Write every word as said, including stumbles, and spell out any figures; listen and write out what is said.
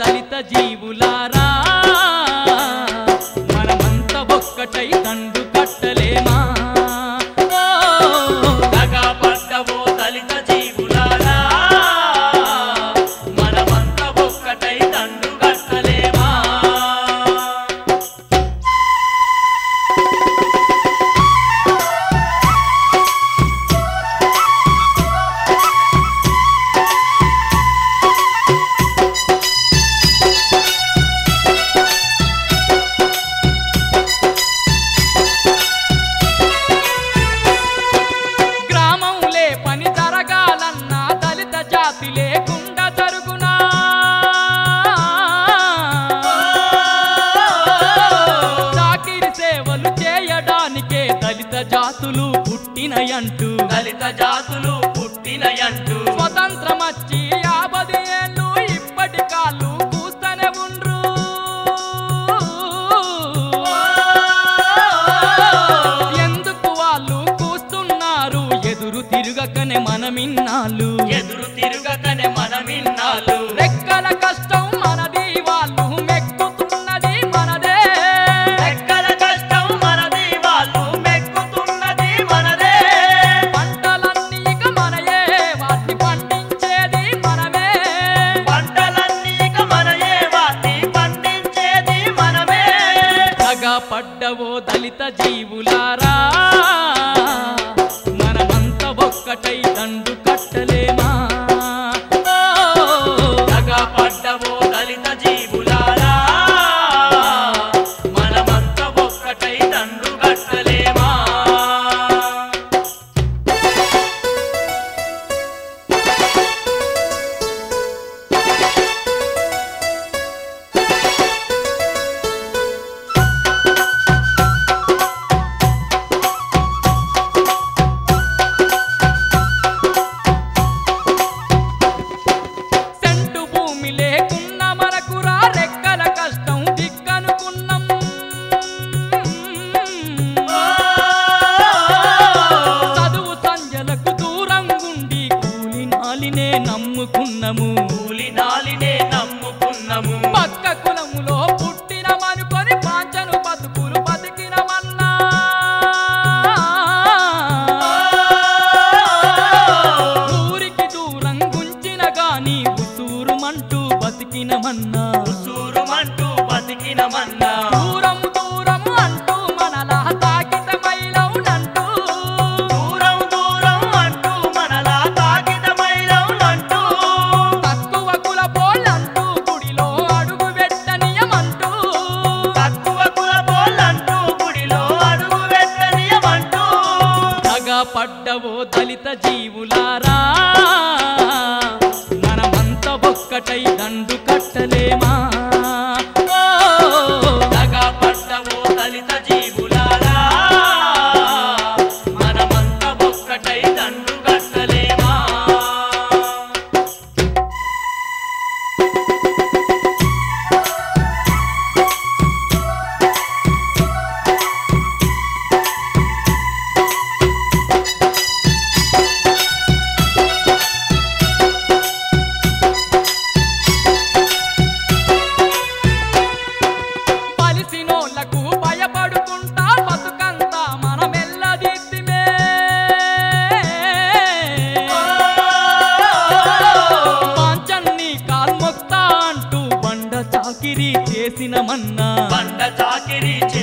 దళిత జీవులారా మనమంతా ఒక్కటై దండు కట్టలేమా దగా పడ్డవో దళిత జీవులారా మనమంతా ఒక్కటై దండు కట్టలేమా లేకుండా జరుగునా చాకిరి సేవలు చేయడానికే దళిత జాతులు పుట్టినయంటూ దళిత జాతులు పుట్టినయంటూ స్వతంత్రం వచ్చి యాభై ఏళ్ళు ఇప్పటి కాళ్ళు కూస్తూనే ఉండ్రు ఎందుకు వాళ్ళు కూస్తున్నారు ఎదురు తిరగకనే మనమిన్నాళ్ళు ఎదురు తిరగకనే మనమిన్నాళ్ళు రెక్కల కష్టం మనది వాళ్ళు మెక్కుతున్నది మనదే రెక్కల కష్టం మనది వాళ్ళు మెక్కుతున్నది మనదే పంటలన్నీ ఇక మనయే వాటిని పండించేది మనమే పంటలన్నీ ఇక మనయే వాటిని పండించేది మనమే దగా పడ్డవో దళిత జీవులారా మనమంతా ఒక్కటై దండు కట్టలేమా దగా పడ్డవో దళిత జీవులారా మనమంతా ఒక్కటై దండు కట్టలేమా సెంటు భూమి లేకున్న మనకురా రెక్కల కష్టం దిక్కనుకున్నాం చదువు సంజలకు దూరంగుండి కూలి నాలినే నమ్ముకున్నాము కూలి నాలినే నమ్ముకున్నాము పక్క కులములో పుట్టినమనుకొని పాంచను బతుకులు బతికినమన్నా ఊరికి దూరం గుంచిన గాని ఉసూరుమంటూ బతికినమన్నా ఉసూరుమంటూ బతికినమన్నా దూరం దూరం అంటూ మనలా తాకితమైలవునంటూ దూరం దూరం అంటూ మనలా తాకితమైలవునంటూ తక్కువ కుల పోళ్ళంటూ గుడిలో అడుగు పెట్టనియమంటూ తక్కువ కులపోళ్ళంటూ గుడిలో అడుగు పెట్టనియమంటూ దగా పడ్డవో దళిత జీవులారా మనమంతా ఒక్కటై దండు కట్టలేమా దగా పడ్డవో దళిత జీవులారా మనమంతా ఒక్కటై దండు కట్టలేమా పలిసినోళ్లకు భయపడుకుంటా బతుకంతా మనమెల్లదిద్దిమే పాంచన్ని కాల్మొక్తా అంటూ బండ చాకిరీ చేసినమన్నా బండ చాకిరీ